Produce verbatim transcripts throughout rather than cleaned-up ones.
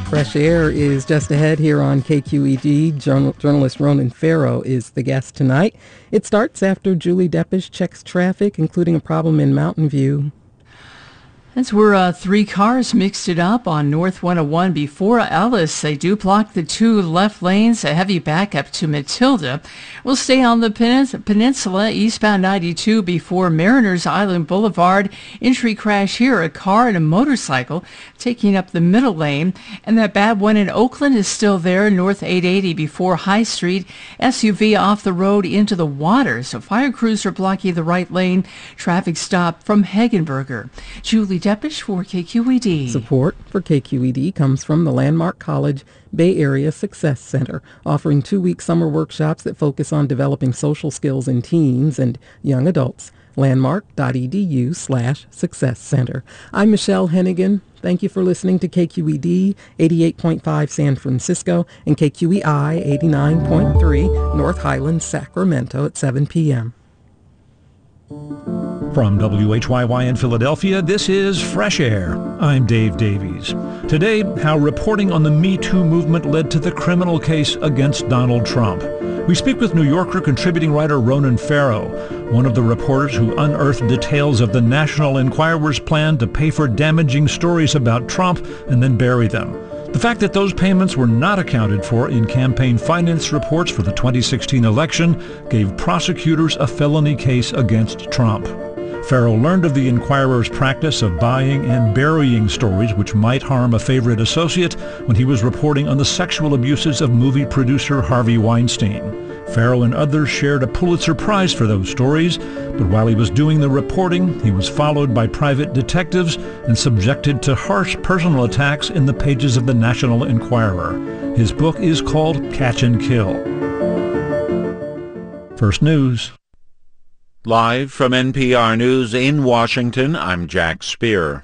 Fresh Air is just ahead here on K Q E D. Journal- journalist Ronan Farrow is the guest tonight. It starts after Julie Deppisch checks traffic, including a problem in Mountain View. That's where uh, three cars mixed it up on North one oh one before Ellis. They do block the two left lanes. A heavy backup to Matilda. We'll stay on the pen- peninsula, eastbound ninety-two before Mariners Island Boulevard. Entry crash here, a car and a motorcycle taking up the middle lane. And that bad one in Oakland is still there, North eight eighty before High Street. S U V off the road into the water. So fire crews are blocking the right lane. Traffic stop from Hagenberger. Julie Deppisch for K Q E D. Support for K Q E D comes from the Landmark College Bay Area Success Center, offering two-week summer workshops that focus on developing social skills in teens and young adults. landmark.edu slash success center. I'm Michelle Hennigan. Thank you for listening to K Q E D eighty-eight point five San Francisco and K Q E I eighty-nine point three North Highlands, Sacramento at seven p.m. From W H Y Y in Philadelphia, this is Fresh Air. I'm Dave Davies. Today, how reporting on the Me Too movement led to the criminal case against Donald Trump. We speak with New Yorker contributing writer Ronan Farrow, one of the reporters who unearthed details of the National Enquirer's plan to pay for damaging stories about Trump and then bury them. The fact that those payments were not accounted for in campaign finance reports for the twenty sixteen election gave prosecutors a felony case against Trump. Farrow learned of the Enquirer's practice of buying and burying stories which might harm a favorite associate when he was reporting on the sexual abuses of movie producer Harvey Weinstein. Farrow and others shared a Pulitzer Prize for those stories, but while he was doing the reporting, he was followed by private detectives and subjected to harsh personal attacks in the pages of the National Enquirer. His book is called Catch and Kill. First News. Live from N P R News in Washington, I'm Jack Speer.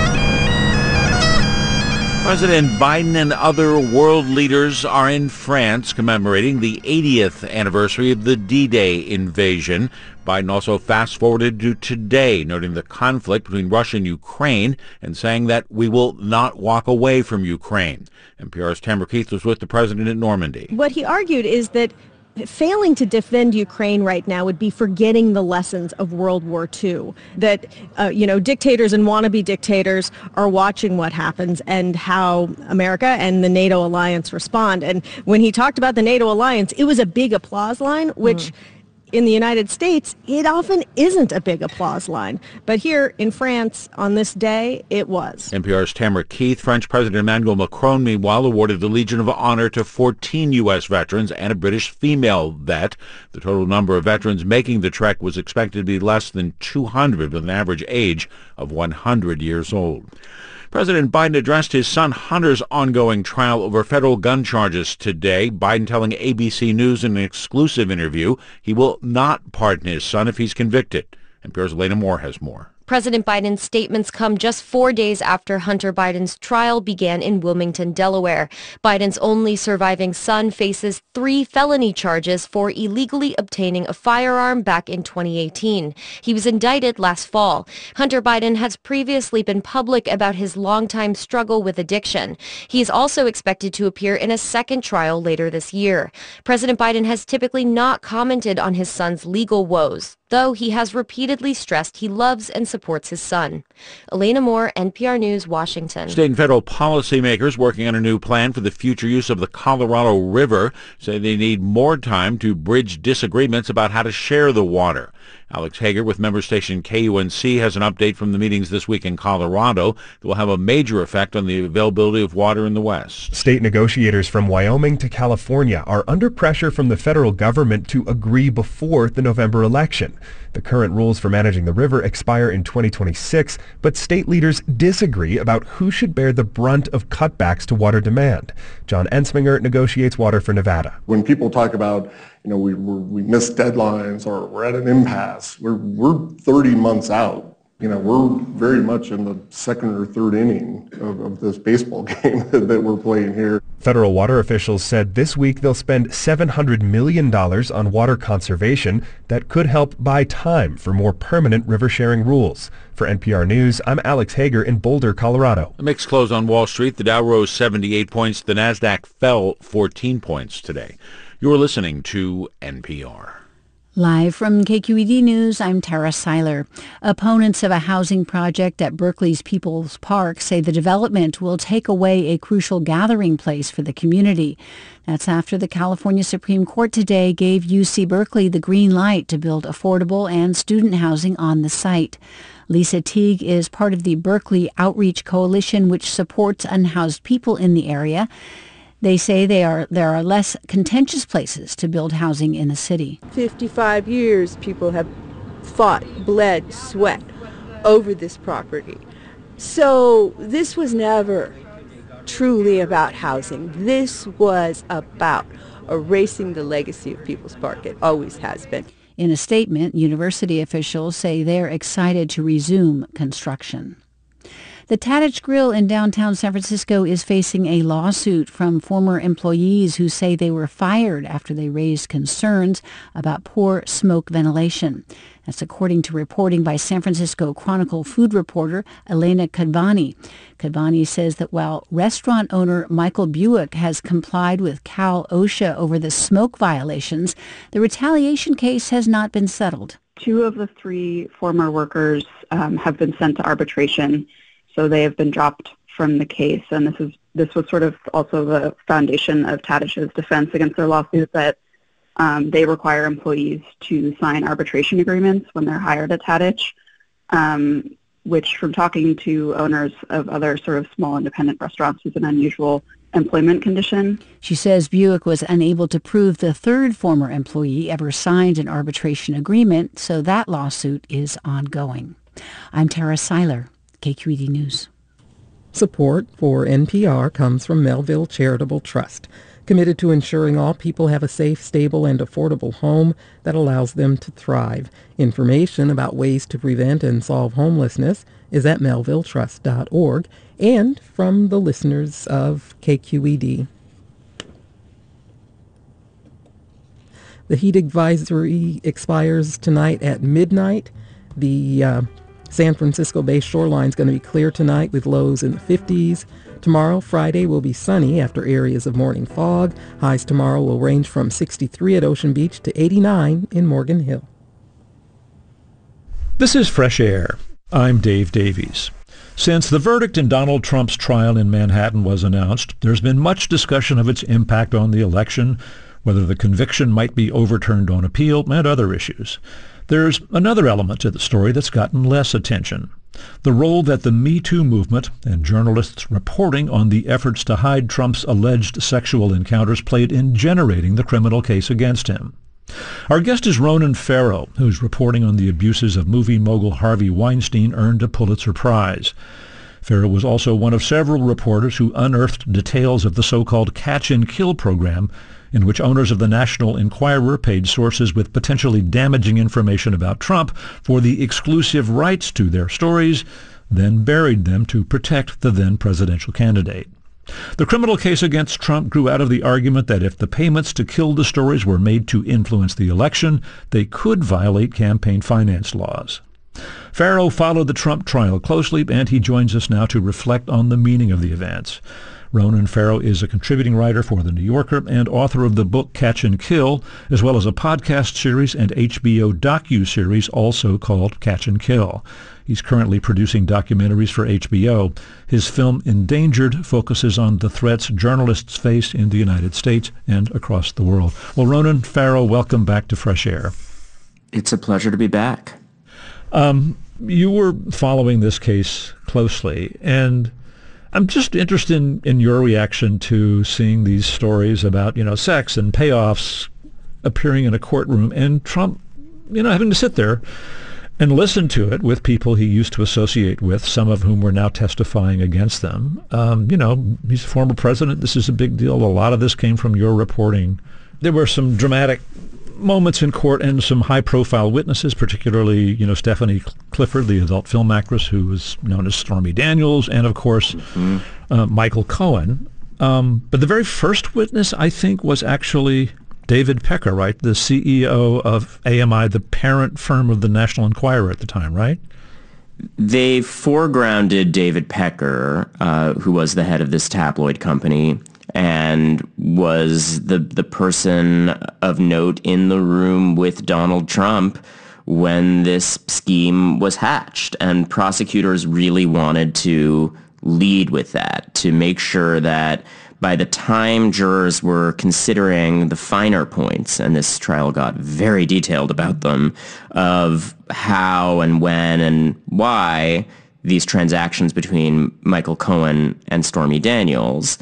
President Biden and other world leaders are in France commemorating the eightieth anniversary of the D-Day invasion. Biden also fast-forwarded to today, noting the conflict between Russia and Ukraine and saying that we will not walk away from Ukraine. N P R's Tamara Keith was with the president at Normandy. What he argued is that failing to defend Ukraine right now would be forgetting the lessons of World War Two, that, uh, you know, dictators and wannabe dictators are watching what happens and how America and the NATO alliance respond. And when he talked about the NATO alliance, it was a big applause line, which mm. in the United States, it often isn't a big applause line. But here in France, on this day, it was. N P R's Tamara Keith. French President Emmanuel Macron, meanwhile, awarded the Legion of Honor to fourteen U S veterans and a British female vet. The total number of veterans making the trek was expected to be less than two hundred, with an average age of one hundred years old. President Biden addressed his son Hunter's ongoing trial over federal gun charges today. Biden telling A B C News in an exclusive interview he will not pardon his son if he's convicted. N P R's Elena Moore has more. President Biden's statements come just four days after Hunter Biden's trial began in Wilmington, Delaware. Biden's only surviving son faces three felony charges for illegally obtaining a firearm back in twenty eighteen. He was indicted last fall. Hunter Biden has previously been public about his longtime struggle with addiction. He is also expected to appear in a second trial later this year. President Biden has typically not commented on his son's legal woes, though he has repeatedly stressed he loves and supports his son. Elena Moore, N P R News, Washington. State and federal policymakers working on a new plan for the future use of the Colorado River say they need more time to bridge disagreements about how to share the water. Alex Hager with member station K U N C has an update from the meetings this week in Colorado that will have a major effect on the availability of water in the West. State negotiators from Wyoming to California are under pressure from the federal government to agree before the November election. The current rules for managing the river expire in twenty twenty-six, but state leaders disagree about who should bear the brunt of cutbacks to water demand. John Ensminger negotiates water for Nevada. When people talk about, you know, we we're, we missed deadlines or we're at an impasse, we're we're thirty months out You know, we're very much in the second or third inning of, of this baseball game that we're playing here. Federal water officials said this week they'll spend seven hundred million dollars on water conservation that could help buy time for more permanent river-sharing rules. For N P R News, I'm Alex Hager in Boulder, Colorado. The mixed close on Wall Street. The Dow rose seventy-eight points. The Nasdaq fell fourteen points today. You're listening to N P R. Live from K Q E D News, I'm Tara Seiler. Opponents of a housing project at Berkeley's People's Park say the development will take away a crucial gathering place for the community. That's after the California Supreme Court today gave U C Berkeley the green light to build affordable and student housing on the site. Lisa Teague is part of the Berkeley Outreach Coalition, which supports unhoused people in the area. They say they are there are less contentious places to build housing in the city. fifty-five years people have fought, bled, sweat over this property. So this was never truly about housing. This was about erasing the legacy of People's Park. It always has been. In a statement, university officials say they're excited to resume construction. The Tadich Grill in downtown San Francisco is facing a lawsuit from former employees who say they were fired after they raised concerns about poor smoke ventilation. That's according to reporting by San Francisco Chronicle food reporter Elena Kadvani. Kadvani says that while restaurant owner Michael Buick has complied with Cal OSHA over the smoke violations, the retaliation case has not been settled. Two of the three former workers um, have been sent to arbitration. So they have been dropped from the case, and this is this was sort of also the foundation of Tadich's defense against their lawsuit, that um, they require employees to sign arbitration agreements when they're hired at Tadich, um, which, from talking to owners of other sort of small independent restaurants, is an unusual employment condition. She says Buick was unable to prove the third former employee ever signed an arbitration agreement, so that lawsuit is ongoing. I'm Tara Seiler, K Q E D News. Support for N P R comes from Melville Charitable Trust, committed to ensuring all people have a safe, stable, and affordable home that allows them to thrive. Information about ways to prevent and solve homelessness is at melville trust dot org, and from the listeners of K Q E D. The heat advisory expires tonight at midnight. The uh, San Francisco Bay shoreline is going to be clear tonight with lows in the fifties. Tomorrow, Friday, will be sunny after areas of morning fog. Highs tomorrow will range from sixty-three at Ocean Beach to eighty-nine in Morgan Hill. This is Fresh Air. I'm Dave Davies. Since the verdict in Donald Trump's trial in Manhattan was announced, there's been much discussion of its impact on the election, whether the conviction might be overturned on appeal, and other issues. There's another element to the story that's gotten less attention: the role that the Me Too movement and journalists reporting on the efforts to hide Trump's alleged sexual encounters played in generating the criminal case against him. Our guest is Ronan Farrow, whose reporting on the abuses of movie mogul Harvey Weinstein earned a Pulitzer Prize. Farrow was also one of several reporters who unearthed details of the so-called Catch and Kill program, in which owners of the National Enquirer paid sources with potentially damaging information about Trump for the exclusive rights to their stories, then buried them to protect the then presidential candidate. The criminal case against Trump grew out of the argument that if the payments to kill the stories were made to influence the election, they could violate campaign finance laws. Farrow followed the Trump trial closely, and he joins us now to reflect on the meaning of the events. Ronan Farrow is a contributing writer for The New Yorker and author of the book Catch and Kill, as well as a podcast series and H B O docu-series also called Catch and Kill. He's currently producing documentaries for H B O. His film Endangered focuses on the threats journalists face in the United States and across the world. Well, Ronan Farrow, welcome back to Fresh Air. It's a pleasure to be back. Um, you were following this case closely, and I'm just interested in, in your reaction to seeing these stories about, you know, sex and payoffs appearing in a courtroom, and Trump, you know, having to sit there and listen to it with people he used to associate with, some of whom were now testifying against them. Um, you know, he's a former president. This is a big deal. A lot of this came from your reporting. There were some dramatic moments in court and some high-profile witnesses, particularly, you know, Stephanie Clifford, the adult film actress who was known as Stormy Daniels, and, of course, mm-hmm. uh, Michael Cohen. Um, but the very first witness, I think, was actually David Pecker, right? The C E O of A M I, the parent firm of the National Enquirer at the time, right? They foregrounded David Pecker, uh, who was the head of this tabloid company, and was the the person of note in the room with Donald Trump when this scheme was hatched. And prosecutors really wanted to lead with that, to make sure that by the time jurors were considering the finer points, and this trial got very detailed about them, of how and when and why these transactions between Michael Cohen and Stormy Daniels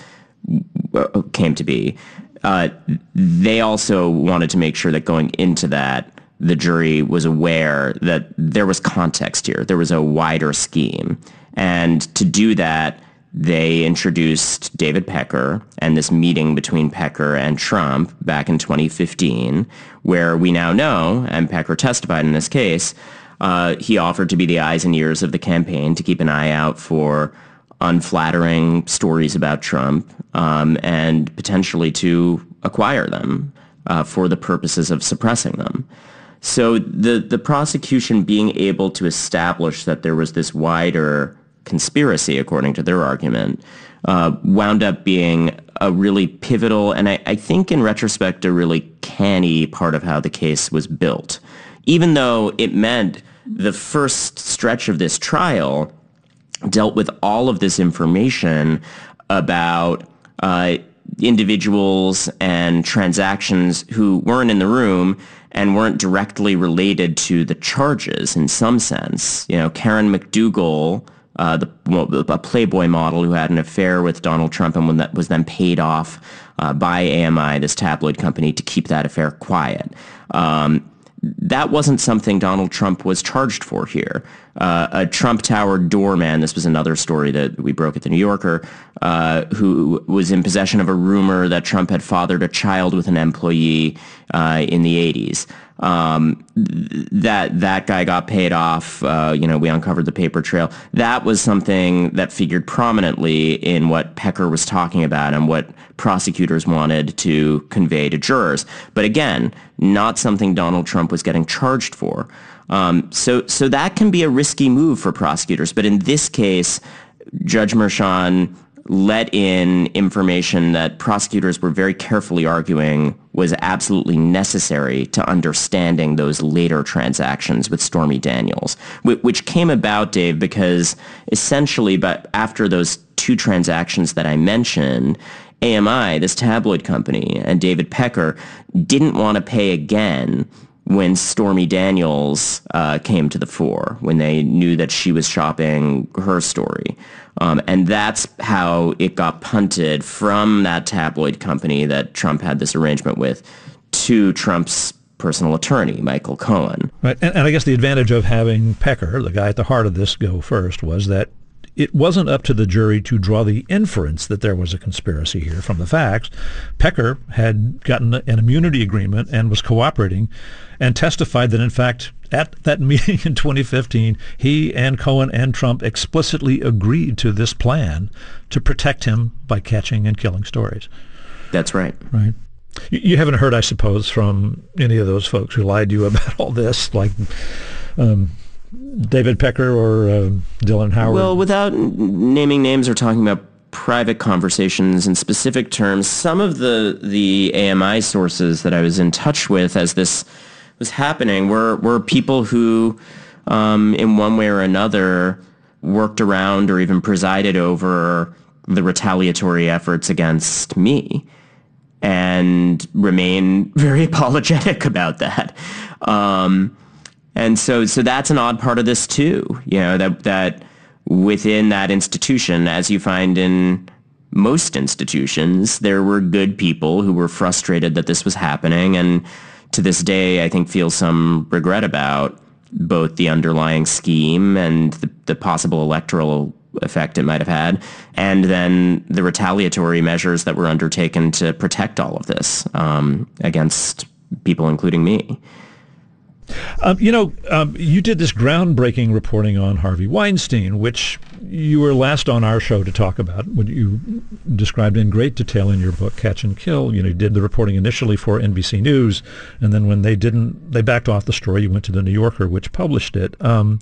came to be. Uh, they also wanted to make sure that going into that, the jury was aware that there was context here. There was a wider scheme. And to do that, they introduced David Pecker and this meeting between Pecker and Trump back in twenty fifteen, where we now know, and Pecker testified in this case, uh, he offered to be the eyes and ears of the campaign, to keep an eye out for unflattering stories about Trump, um, and potentially to acquire them uh, for the purposes of suppressing them. So the, the prosecution being able to establish that there was this wider conspiracy, according to their argument, uh, wound up being a really pivotal, and I, I think in retrospect, a really canny part of how the case was built. Even though it meant the first stretch of this trial dealt with all of this information about uh, individuals and transactions who weren't in the room and weren't directly related to the charges in some sense. You know, Karen McDougal, uh, the, well, a Playboy model who had an affair with Donald Trump and when that was then paid off uh, by A M I, this tabloid company, to keep that affair quiet. Um, That wasn't something Donald Trump was charged for here. Uh, a Trump Tower doorman, this was another story that we broke at the New Yorker, uh, who was in possession of a rumor that Trump had fathered a child with an employee uh, in the eighties. Um, that that guy got paid off. Uh, you know, we uncovered the paper trail. That was something that figured prominently in what Pecker was talking about and what prosecutors wanted to convey to jurors. But again, not something Donald Trump was getting charged for. Um, so, so that can be a risky move for prosecutors. But in this case, Judge Merchan let in information that prosecutors were very carefully arguing was absolutely necessary to understanding those later transactions with Stormy Daniels, which came about, Dave, because essentially, but after those two transactions that I mentioned, A M I, this tabloid company, and David Pecker didn't want to pay again when Stormy Daniels uh, came to the fore, when they knew that she was shopping her story. Um, and that's how it got punted from that tabloid company that Trump had this arrangement with to Trump's personal attorney, Michael Cohen. Right. And, and I guess the advantage of having Pecker, the guy at the heart of this, go first was that it wasn't up to the jury to draw the inference that there was a conspiracy here from the facts. Pecker had gotten an immunity agreement and was cooperating and testified that, in fact, at that meeting in twenty fifteen, he and Cohen and Trump explicitly agreed to this plan to protect him by catching and killing stories. That's right. Right. You, you haven't heard, I suppose, from any of those folks who lied to you about all this, like um, David Pecker or uh, Dylan Howard? Well, without naming names or talking about private conversations in specific terms, some of the, the A M I sources that I was in touch with as this was happening were, were people who, um, in one way or another, worked around or even presided over the retaliatory efforts against me, and remain very apologetic about that. Um, and so, so that's an odd part of this too, you know, that, that within that institution, as you find in most institutions, there were good people who were frustrated that this was happening, and to this day, I think, feel some regret about both the underlying scheme and the, the possible electoral effect it might have had, and then the retaliatory measures that were undertaken to protect all of this um, against people, including me. Um, you know, um, you did this groundbreaking reporting on Harvey Weinstein, which you were last on our show to talk about, what you described in great detail in your book, Catch and Kill. You know, you did the reporting initially for N B C News, and then when they didn't, they backed off the story, you went to the New Yorker, which published it. Um,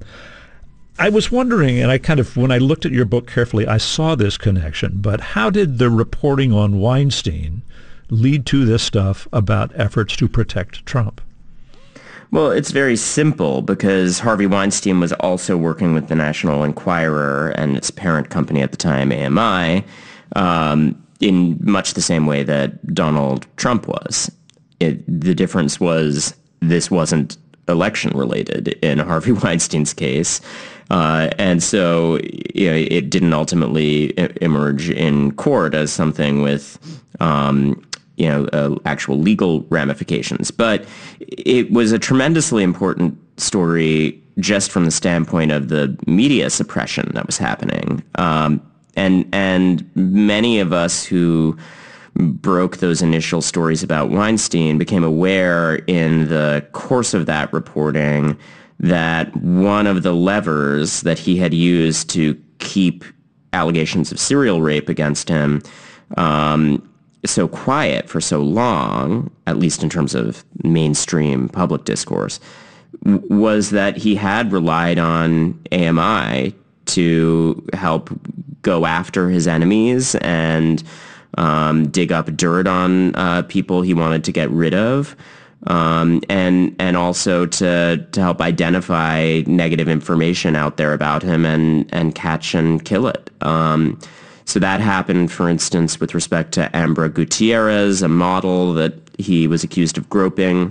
I was wondering, and I kind of, when I looked at your book carefully, I saw this connection, but how did the reporting on Weinstein lead to this stuff about efforts to protect Trump? Well, it's very simple because Harvey Weinstein was also working with the National Enquirer and its parent company at the time, A M I, um, in much the same way that Donald Trump was. It, the difference was this wasn't election-related in Harvey Weinstein's case. Uh, and so you know, it didn't ultimately emerge in court as something with um, you know, uh, actual legal ramifications. But it was a tremendously important story just from the standpoint of the media suppression that was happening. Um, and and many of us who broke those initial stories about Weinstein became aware in the course of that reporting that one of the levers that he had used to keep allegations of serial rape against him um, so quiet for so long, at least in terms of mainstream public discourse, w- was that he had relied on A M I to help go after his enemies and um, dig up dirt on uh, people he wanted to get rid of, um, and and also to to help identify negative information out there about him and and catch and kill it. Um, So that happened, for instance, with respect to Ambra Gutierrez, a model that he was accused of groping,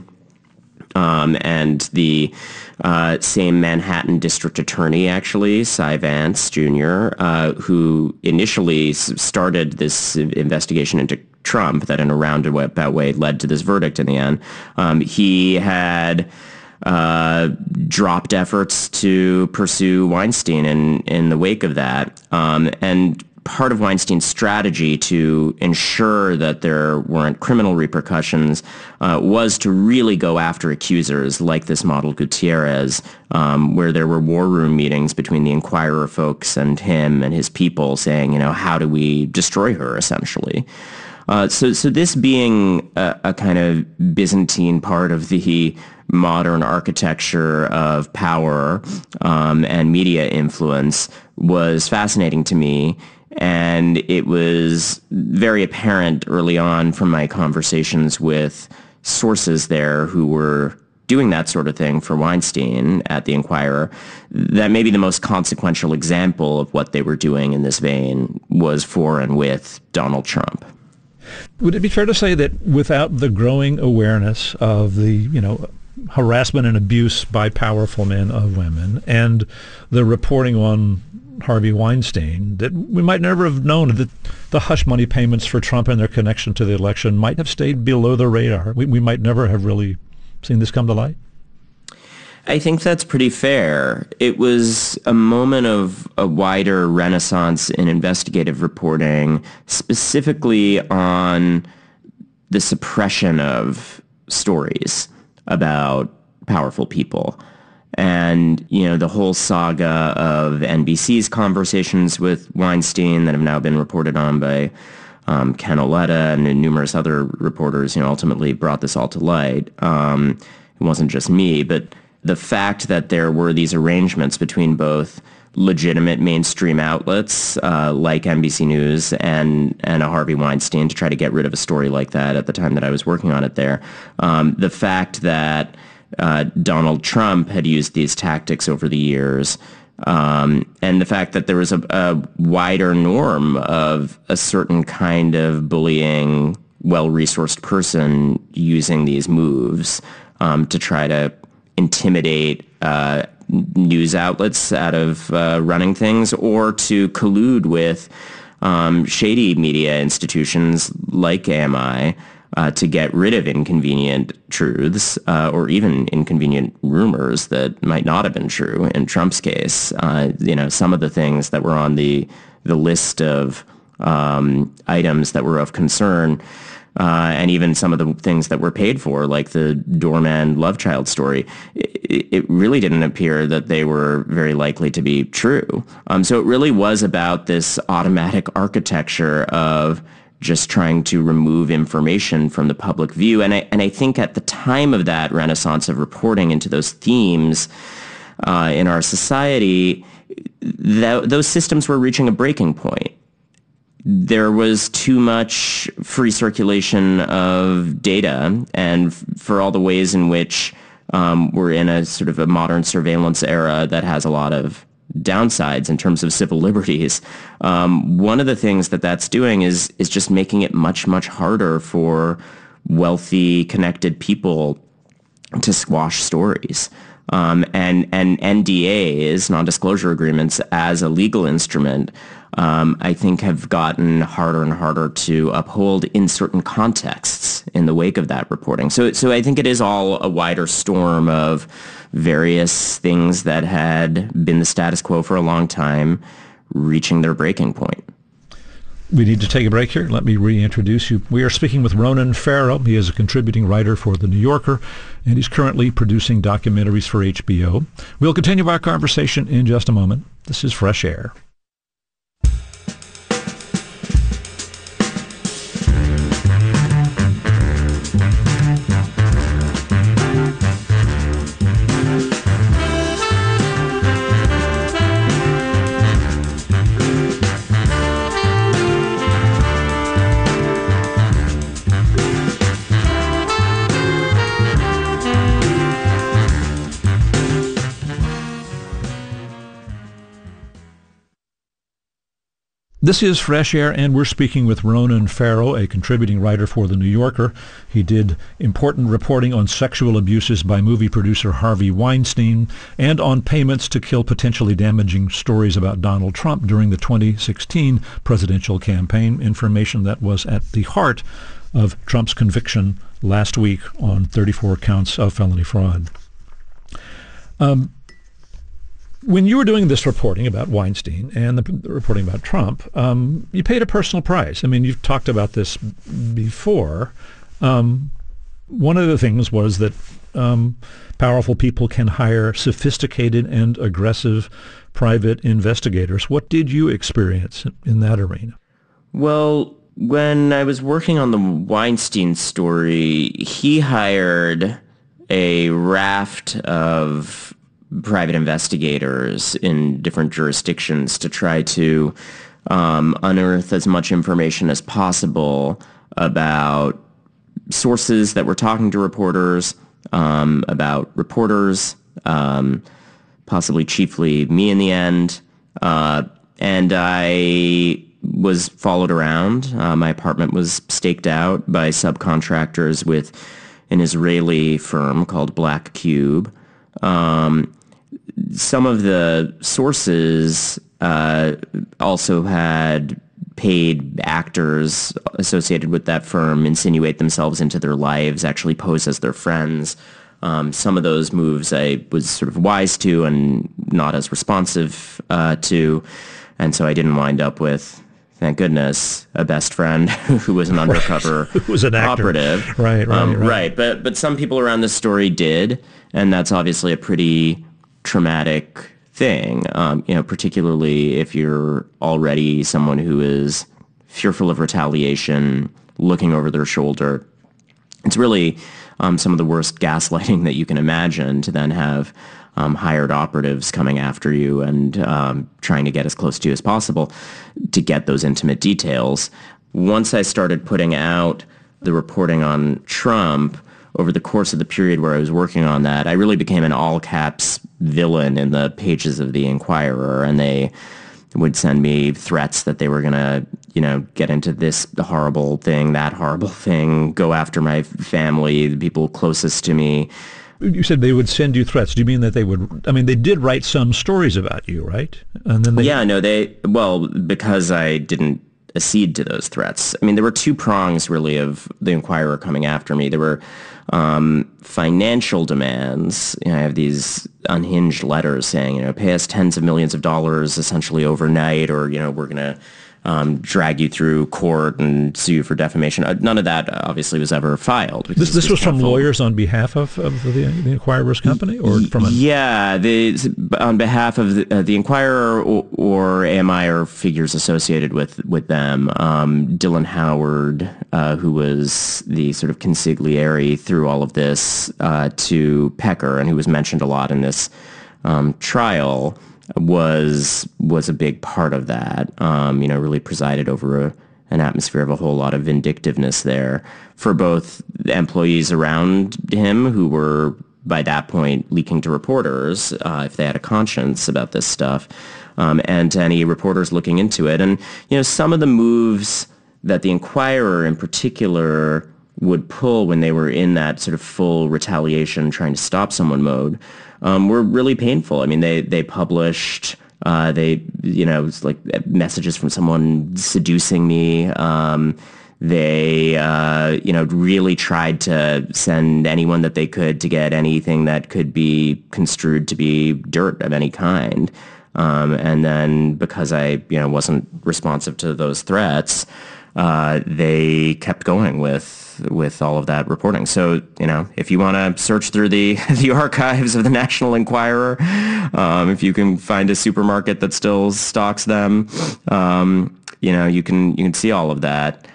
um, and the uh, same Manhattan district attorney, actually, Cy Vance Junior, uh, who initially started this investigation into Trump that in a roundabout way led to this verdict in the end. Um, he had uh, dropped efforts to pursue Weinstein in, in the wake of that. Um, and part of Weinstein's strategy to ensure that there weren't criminal repercussions uh, was to really go after accusers like this model Gutierrez, um, where there were war room meetings between the Enquirer folks and him and his people saying, you know, how do we destroy her, essentially. Uh, so, so this being a, a kind of Byzantine part of the modern architecture of power um, and media influence was fascinating to me. And it was very apparent early on from my conversations with sources there who were doing that sort of thing for Weinstein at the Enquirer that maybe the most consequential example of what they were doing in this vein was for and with Donald Trump. Would it be fair to say that without the growing awareness of the, you know, harassment and abuse by powerful men of women and the reporting on Harvey Weinstein, that we might never have known that the hush money payments for Trump and their connection to the election might have stayed below the radar? We, we might never have really seen this come to light? I think that's pretty fair. It was a moment of a wider renaissance in investigative reporting, specifically on the suppression of stories about powerful people. And, you know, the whole saga of N B C's conversations with Weinstein that have now been reported on by um, Ken Auletta and numerous other reporters, you know, ultimately brought this all to light. Um, it wasn't just me, but the fact that there were these arrangements between both legitimate mainstream outlets uh, like N B C News and and a Harvey Weinstein to try to get rid of a story like that at the time that I was working on it there. Um, the fact that uh, Donald Trump had used these tactics over the years, um, and the fact that there was a, a wider norm of a certain kind of bullying, well-resourced person using these moves um, to try to intimidate uh, news outlets out of uh, running things, or to collude with um, shady media institutions like A M I uh, to get rid of inconvenient truths uh, or even inconvenient rumors that might not have been true. In Trump's case, uh, you know, some of the things that were on the the list of um, items that were of concern uh, and even some of the things that were paid for, like the doorman love child story, it, it really didn't appear that they were very likely to be true. Um, so it really was about this automatic architecture of just trying to remove information from the public view. And I, and I think at the time of that renaissance of reporting into those themes uh, in our society, that, those systems were reaching a breaking point. There was too much free circulation of data, and f- for all the ways in which um, we're in a sort of a modern surveillance era that has a lot of downsides in terms of civil liberties. Um, one of the things that that's doing is is just making it much, much harder for wealthy, connected people to squash stories. Um, and, and N D As, non-disclosure agreements, as a legal instrument, um, I think have gotten harder and harder to uphold in certain contexts in the wake of that reporting. So, so I think it is all a wider storm of various things that had been the status quo for a long time reaching their breaking point. We need to take a break here. Let me reintroduce you. We are speaking with Ronan Farrow. He is a contributing writer for The New Yorker, and he's currently producing documentaries for H B O. We'll continue our conversation in just a moment. This is Fresh Air. This is Fresh Air, and we're speaking with Ronan Farrow, a contributing writer for The New Yorker. He did important reporting on sexual abuses by movie producer Harvey Weinstein and on payments to kill potentially damaging stories about Donald Trump during the twenty sixteen presidential campaign, information that was at the heart of Trump's conviction last week on thirty-four counts of felony fraud. Um, When you were doing this reporting about Weinstein and the, the reporting about Trump, um, you paid a personal price. I mean, you've talked about this before. Um, one of the things was that um, powerful people can hire sophisticated and aggressive private investigators. What did you experience in that arena? Well, when I was working on the Weinstein story, he hired a raft of private investigators in different jurisdictions to try to um, unearth as much information as possible about sources that were talking to reporters, um, about reporters, um, possibly chiefly me in the end. Uh, and I was followed around. Uh, my apartment was staked out by subcontractors with an Israeli firm called Black Cube. Um, Some of the sources uh, also had paid actors associated with that firm insinuate themselves into their lives, actually pose as their friends. Um, some of those moves I was sort of wise to and not as responsive uh, to, and so I didn't wind up with, thank goodness, a best friend who was an undercover who was an actor. operative. Right, right, um, right. Right, but but some people around this story did, and that's obviously a pretty traumatic thing, um, you know, particularly if you're already someone who is fearful of retaliation, looking over their shoulder. It's really um, some of the worst gaslighting that you can imagine to then have um, hired operatives coming after you and um, trying to get as close to you as possible to get those intimate details. Once I started putting out the reporting on Trump, over the course of the period where I was working on that, I really became an all-caps villain in the pages of the Inquirer, and they would send me threats that they were going to, you know, get into this horrible thing, that horrible thing, go after my family, the people closest to me. You said they would send you threats. Do you mean that they would, I mean, they did write some stories about you, right? And then they... Yeah, no, they, well, because I didn't accede to those threats. I mean, there were two prongs, really, of the Inquirer coming after me. There were um, financial demands. You know, I have these unhinged letters saying, you know, pay us tens of millions of dollars essentially overnight, or, you know, we're going to um, drag you through court and sue you for defamation. Uh, none of that uh, obviously was ever filed. This this was from lawyers on behalf of, of the, the Inquirer's company, or from a... Yeah, the, on behalf of the, uh, the Inquirer or, or A M I or figures associated with, with them. Um, Dylan Howard, uh, who was the sort of consigliere through all of this uh, to Pecker, and who was mentioned a lot in this um, trial, was was a big part of that, um, you know, really presided over a, an atmosphere of a whole lot of vindictiveness there for both the employees around him who were, by that point, leaking to reporters uh, if they had a conscience about this stuff, um, and to any reporters looking into it. And, you know, some of the moves that the Inquirer in particular would pull when they were in that sort of full retaliation, trying to stop someone mode, Um, were really painful. I mean, they they published, uh, they you know, it's like messages from someone seducing me. Um, they uh, you know really tried to send anyone that they could to get anything that could be construed to be dirt of any kind. Um, and then because I you know wasn't responsive to those threats, uh, they kept going with. with all of that reporting. So, you know, if you want to search through the, the archives of the National Enquirer, um, if you can find a supermarket that still stocks them, um, you know, you can, you can see all of that.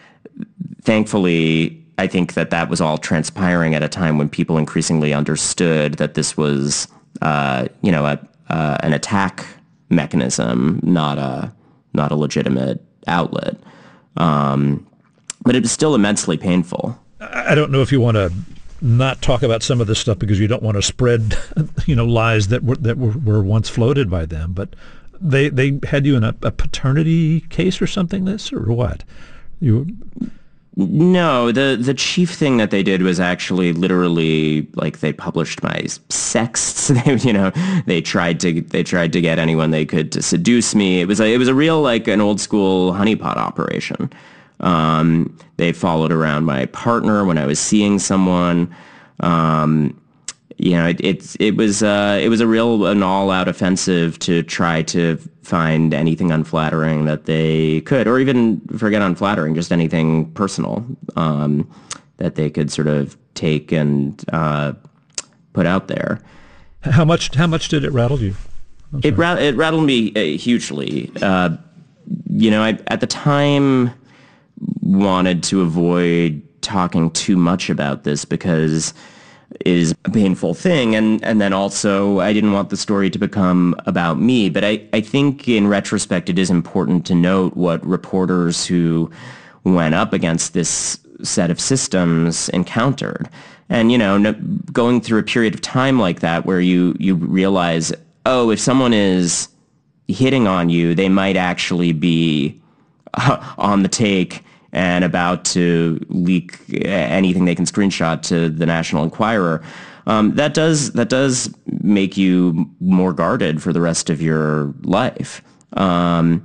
Thankfully, I think that that was all transpiring at a time when people increasingly understood that this was, uh, you know, a, uh, an attack mechanism, not a, not a legitimate outlet. Um, But it was still immensely painful. I don't know if you want to not talk about some of this stuff because you don't want to spread, you know, lies that were that were, were once floated by them. But they they had you in a, a paternity case or something, this or what? You. No, the the chief thing that they did was actually literally like they published my sexts. They, you know, they tried to they tried to get anyone they could to seduce me. It was a, it was a real like an old school honeypot operation. Um, they followed around my partner when I was seeing someone. Um, you know, it, it, it was, uh, it was a real, an all-out offensive to try to find anything unflattering that they could, or even forget unflattering, just anything personal, um, that they could sort of take and, uh, put out there. How much, how much did it rattle you? It, ra- it rattled me uh, hugely. Uh, you know, I, at the time, wanted to avoid talking too much about this because it is a painful thing. And, and then also I didn't want the story to become about me. But I, I think in retrospect, it is important to note what reporters who went up against this set of systems encountered. And, you know, no, going through a period of time like that where you, you realize, oh, if someone is hitting on you, they might actually be uh, on the take and about to leak anything they can screenshot to the National Enquirer. Um, that does that does make you more guarded for the rest of your life. Um,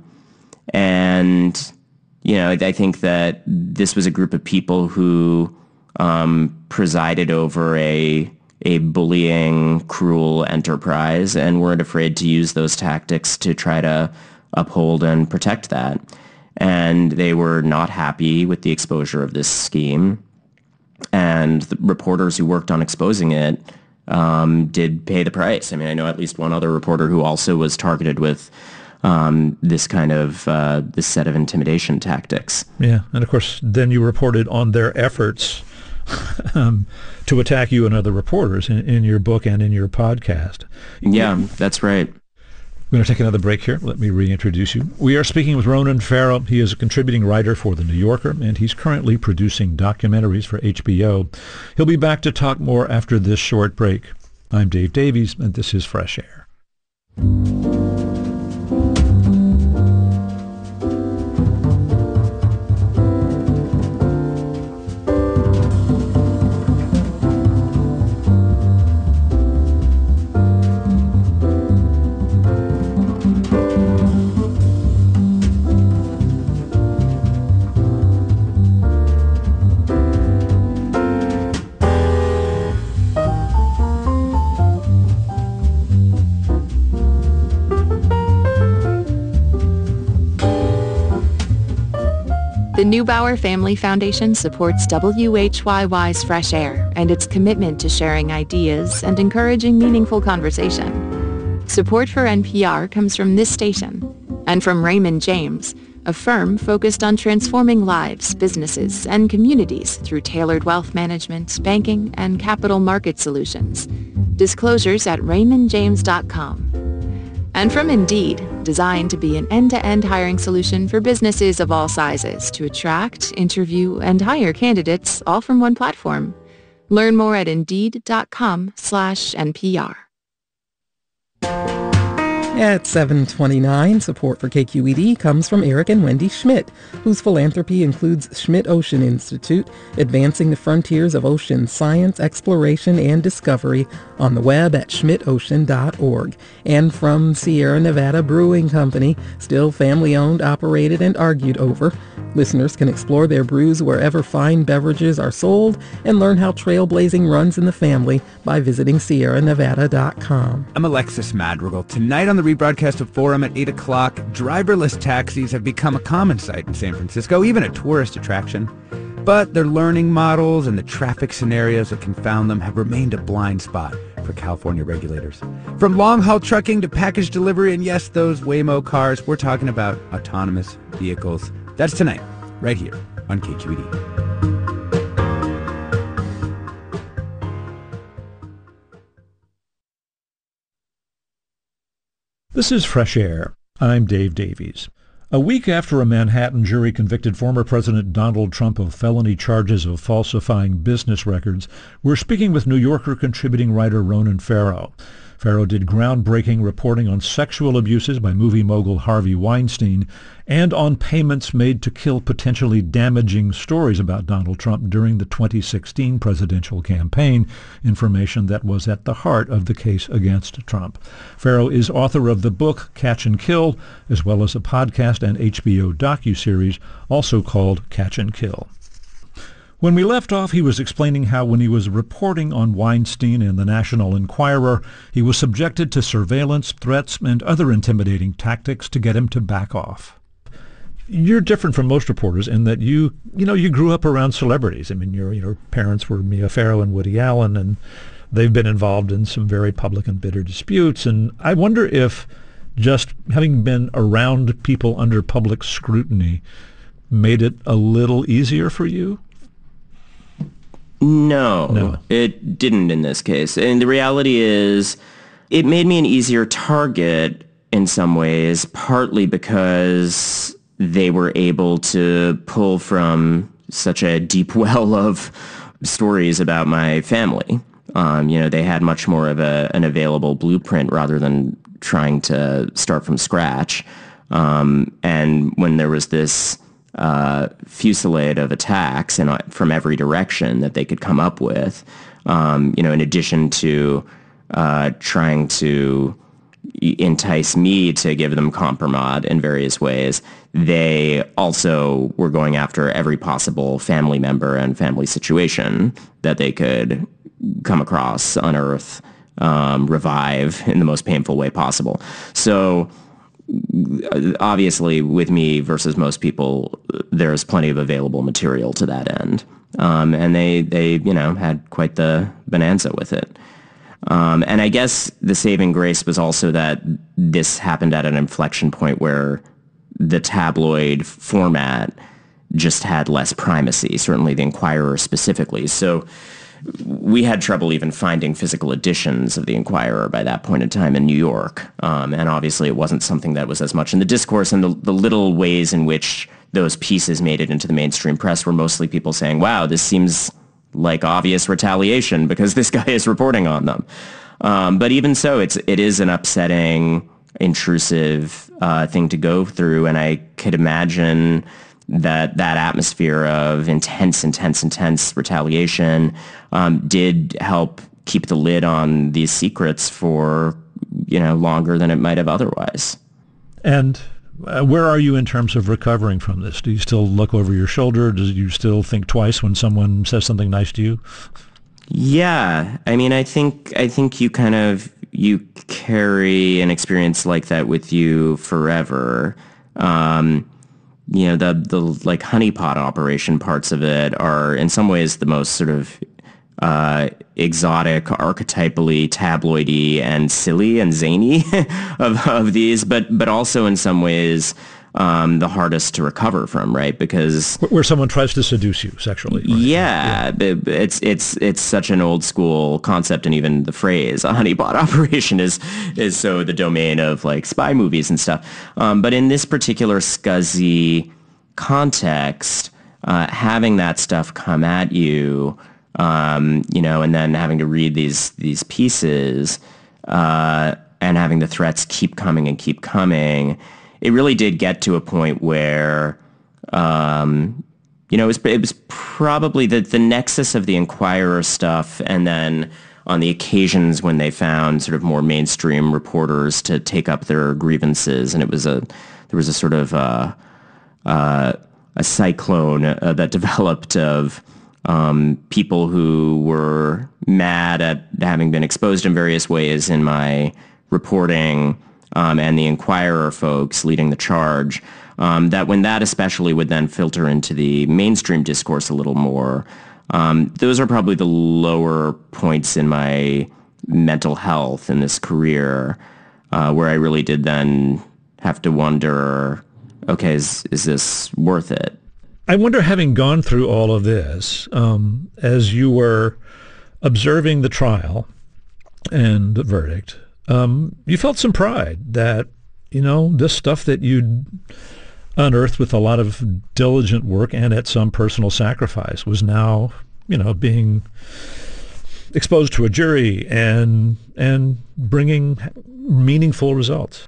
and, you know, I think that this was a group of people who um, presided over a a bullying, cruel enterprise and weren't afraid to use those tactics to try to uphold and protect that. And they were not happy with the exposure of this scheme. And the reporters who worked on exposing it um, did pay the price. I mean, I know at least one other reporter who also was targeted with um, this kind of, uh, this set of intimidation tactics. Yeah, and of course, then you reported on their efforts um, to attack you and other reporters in, in your book and in your podcast. Yeah, that's right. We're going to take another break here. Let me reintroduce you. We are speaking with Ronan Farrow. He is a contributing writer for The New Yorker, and he's currently producing documentaries for H B O. He'll be back to talk more after this short break. I'm Dave Davies, and this is Fresh Air. The Neubauer Family Foundation supports W H Y Y's Fresh Air and its commitment to sharing ideas and encouraging meaningful conversation. Support for N P R comes from this station and from Raymond James, a firm focused on transforming lives, businesses, and communities through tailored wealth management, banking, and capital market solutions. Disclosures at raymond james dot com. And from Indeed, designed to be an end-to-end hiring solution for businesses of all sizes to attract, interview, and hire candidates all from one platform. Learn more at indeed.com slash NPR. At seven twenty-nine, support for K Q E D comes from Eric and Wendy Schmidt, whose philanthropy includes Schmidt Ocean Institute, advancing the frontiers of ocean science, exploration, and discovery on the web at schmidt ocean dot org. And from Sierra Nevada Brewing Company, still family-owned, operated, and argued over. Listeners can explore their brews wherever fine beverages are sold and learn how trailblazing runs in the family by visiting sierra nevada dot com. I'm Alexis Madrigal. Tonight on the rebroadcast of Forum at eight o'clock, driverless taxis have become a common sight in San Francisco, even a tourist attraction. But their learning models and the traffic scenarios that confound them have remained a blind spot for California regulators. From long-haul trucking to package delivery, and yes, those Waymo cars, we're talking about autonomous vehicles. That's tonight, right here on K Q E D. This is Fresh Air. I'm Dave Davies. A week after a Manhattan jury convicted former President Donald Trump of felony charges of falsifying business records, we're speaking with New Yorker contributing writer Ronan Farrow. Farrow did groundbreaking reporting on sexual abuses by movie mogul Harvey Weinstein and on payments made to kill potentially damaging stories about Donald Trump during the twenty sixteen presidential campaign, information that was at the heart of the case against Trump. Farrow is author of the book Catch and Kill, as well as a podcast and H B O docuseries also called Catch and Kill. When we left off, he was explaining how when he was reporting on Weinstein in the National Enquirer, he was subjected to surveillance, threats, and other intimidating tactics to get him to back off. You're different from most reporters in that you, you know, you grew up around celebrities. I mean, your your parents were Mia Farrow and Woody Allen, and they've been involved in some very public and bitter disputes. And I wonder if just having been around people under public scrutiny made it a little easier for you? No, no, it didn't in this case. And the reality is it made me an easier target in some ways, partly because they were able to pull from such a deep well of stories about my family. Um, you know, they had much more of a, an available blueprint rather than trying to start from scratch. Um, and when there was this Uh, fusillade of attacks and uh, from every direction that they could come up with, um, you know, in addition to uh, trying to entice me to give them compromise in various ways, they also were going after every possible family member and family situation that they could come across, unearth, um, revive in the most painful way possible. So obviously, with me versus most people, there's plenty of available material to that end. Um, and they, they, you know, had quite the bonanza with it. Um, and I guess the saving grace was also that this happened at an inflection point where the tabloid format just had less primacy, certainly the Enquirer specifically. So we had trouble even finding physical editions of the Enquirer by that point in time in New York. Um, and obviously it wasn't something that was as much in the discourse, and the, the little ways in which those pieces made it into the mainstream press were mostly people saying, wow, this seems like obvious retaliation because this guy is reporting on them. Um, but even so, it's, it is an upsetting, intrusive uh, thing to go through, and I could imagine that that atmosphere of intense, intense, intense retaliation um, did help keep the lid on these secrets for, you know, longer than it might have otherwise. And uh, where are you in terms of recovering from this? Do you still look over your shoulder? Do you still think twice when someone says something nice to you? Yeah. I mean, I think, I think you kind of, you carry an experience like that with you forever. Um, you know, the the like honeypot operation parts of it are in some ways the most sort of uh, exotic, archetypally tabloidy and silly and zany of of these, but but also in some ways um, the hardest to recover from, right? Because where someone tries to seduce you sexually. Right? Yeah, yeah, it's it's it's such an old school concept, and even the phrase "a honeypot operation" is is so the domain of like spy movies and stuff. Um, but in this particular scuzzy context, uh, having that stuff come at you, um, you know, and then having to read these these pieces, uh, and having the threats keep coming and keep coming. It really did get to a point where, um, you know, it was, it was probably the, the nexus of the Inquirer stuff, and then on the occasions when they found sort of more mainstream reporters to take up their grievances, and it was a there was a sort of uh, uh, a cyclone uh, that developed of um, people who were mad at having been exposed in various ways in my reporting. Um, and the Inquirer folks leading the charge, um, that when that especially would then filter into the mainstream discourse a little more, um, those are probably the lower points in my mental health in this career, uh, where I really did then have to wonder, okay, is, is this worth it? I wonder, having gone through all of this, um, as you were observing the trial and the verdict, Um, you felt some pride that, you know, this stuff that you'd unearthed with a lot of diligent work and at some personal sacrifice was now, you know, being exposed to a jury and and bringing meaningful results.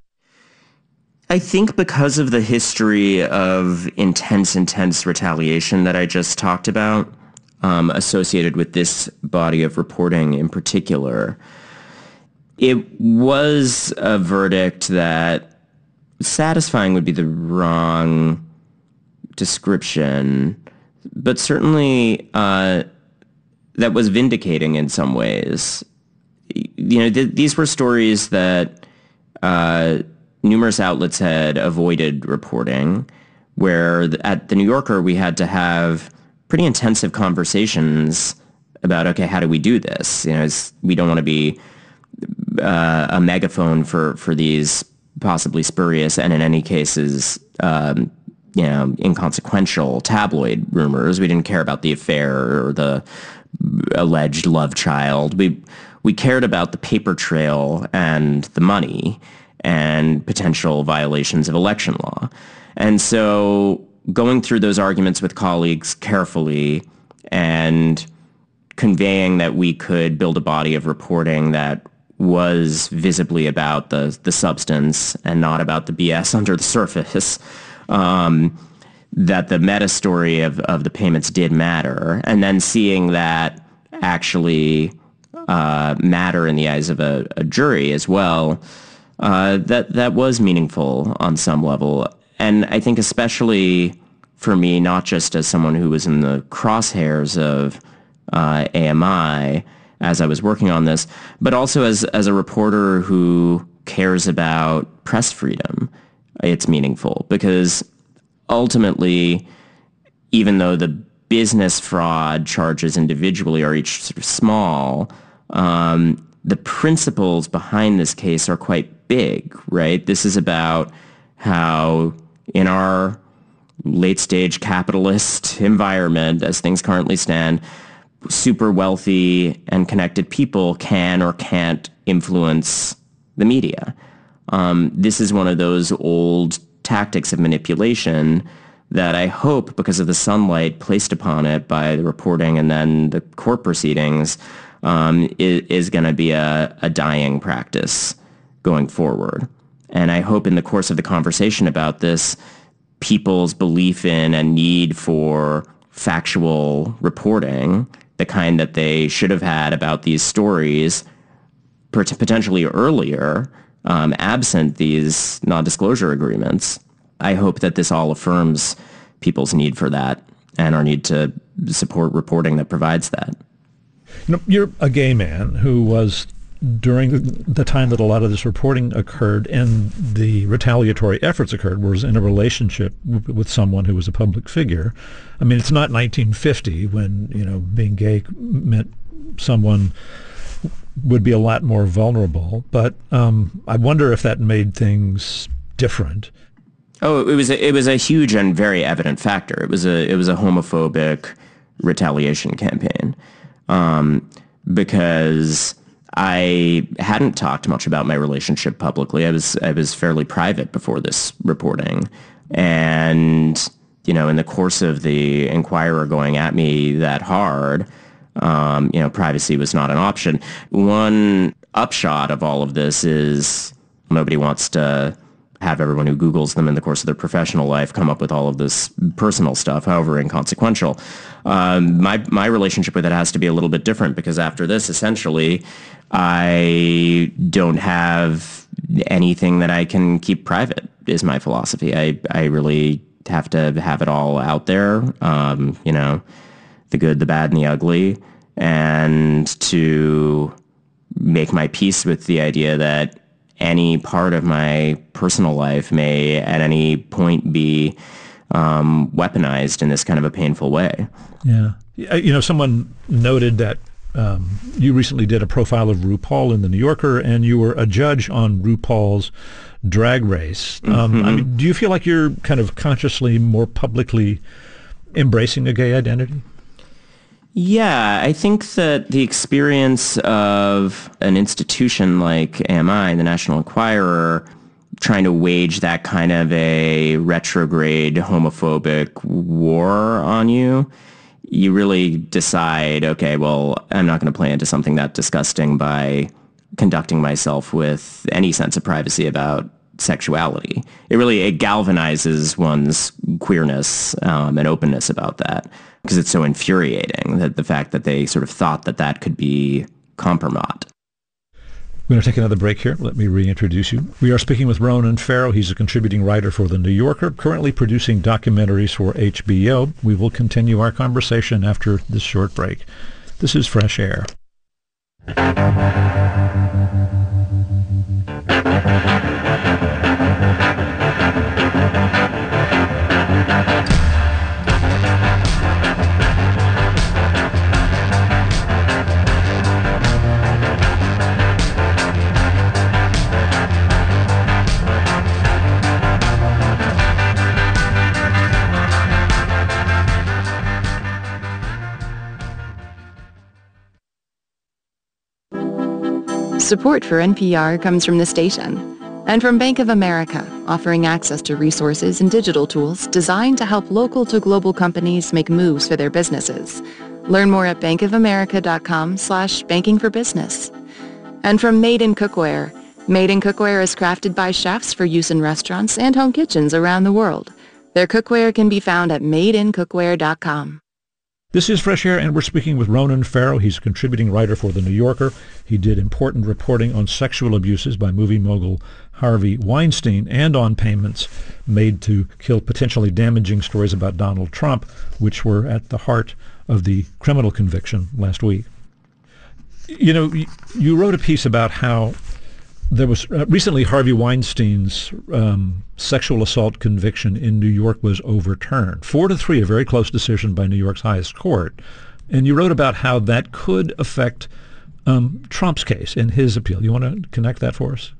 I think because of the history of intense, intense retaliation that I just talked about, um, associated with this body of reporting in particular, it was a verdict that, satisfying would be the wrong description, but certainly uh, that was vindicating in some ways. You know, th- these were stories that uh, numerous outlets had avoided reporting, where th- at The New Yorker we had to have pretty intensive conversations about, okay, how do we do this? You know, we don't want to be Uh, a megaphone for, for these possibly spurious and in any cases, um, you know, inconsequential tabloid rumors. We didn't care about the affair or the alleged love child. We we cared about the paper trail and the money and potential violations of election law. And so going through those arguments with colleagues carefully and conveying that we could build a body of reporting that was visibly about the the substance and not about the B S under the surface, um, that the meta story of, of the payments did matter, and then seeing that actually uh, matter in the eyes of a, a jury as well, uh, that that was meaningful on some level. And I think especially for me, not just as someone who was in the crosshairs of uh, A M I, as I was working on this, but also as as a reporter who cares about press freedom, it's meaningful because ultimately, even though the business fraud charges individually are each sort of small, um, the principles behind this case are quite big, right? This is about how in our late stage capitalist environment, as things currently stand, super wealthy and connected people can or can't influence the media. Um, this is one of those old tactics of manipulation that I hope, because of the sunlight placed upon it by the reporting and then the court proceedings, um, is, is going to be a, a dying practice going forward. And I hope in the course of the conversation about this, people's belief in and need for factual reporting, the kind that they should have had about these stories potentially earlier, um, absent these non-disclosure agreements. I hope that this all affirms people's need for that and our need to support reporting that provides that. You know, you're a gay man who was during the, the time that a lot of this reporting occurred and the retaliatory efforts occurred was in a relationship w- with someone who was a public figure. I mean, it's not nineteen fifty when, you know, being gay meant someone would be a lot more vulnerable. But um, I wonder if that made things different. Oh, it was a, it was a huge and very evident factor. It was a it was a homophobic retaliation campaign um, because I hadn't talked much about my relationship publicly. I was I was fairly private before this reporting, and you know, in the course of the Inquirer going at me that hard, um, you know, privacy was not an option. One upshot of all of this is nobody wants to have everyone who Googles them in the course of their professional life come up with all of this personal stuff, however inconsequential. Um, my my relationship with it has to be a little bit different because after this, essentially, I don't have anything that I can keep private, is my philosophy. I, I really have to have it all out there, um, you know, the good, the bad, and the ugly, and to make my peace with the idea that any part of my personal life may at any point be um, weaponized in this kind of a painful way. Yeah. You know, someone noted that um, you recently did a profile of RuPaul in The New Yorker, and you were a judge on RuPaul's Drag Race. Um, mm-hmm. I mean, do you feel like you're kind of consciously more publicly embracing a gay identity? Yeah, I think that the experience of an institution like A M I, the National Enquirer, trying to wage that kind of a retrograde homophobic war on you, you really decide, okay, well, I'm not going to play into something that disgusting by conducting myself with any sense of privacy about sexuality. It really, it galvanizes one's queerness um, and openness about that, because it's so infuriating, that the fact that they sort of thought that that could be compromat. We're going to take another break here. Let me reintroduce you. We are speaking with Ronan Farrow. He's a contributing writer for The New Yorker, currently producing documentaries for H B O. We will continue our conversation after this short break. This is Fresh Air. Support for N P R comes from the station and from Bank of America, offering access to resources and digital tools designed to help local to global companies make moves for their businesses. Learn more at bankofamerica.com slash banking for business. And from Made in Cookware. Made in Cookware is crafted by chefs for use in restaurants and home kitchens around the world. Their cookware can be found at made in cookware dot com. This is Fresh Air, and we're speaking with Ronan Farrow. He's a contributing writer for The New Yorker. He did important reporting on sexual abuses by movie mogul Harvey Weinstein and on payments made to kill potentially damaging stories about Donald Trump, which were at the heart of the criminal conviction last week. You know, you wrote a piece about how there was uh, recently Harvey Weinstein's um, sexual assault conviction in New York was overturned. Four to three, a very close decision by New York's highest court. And you wrote about how that could affect um, Trump's case and his appeal. You want to connect that for us?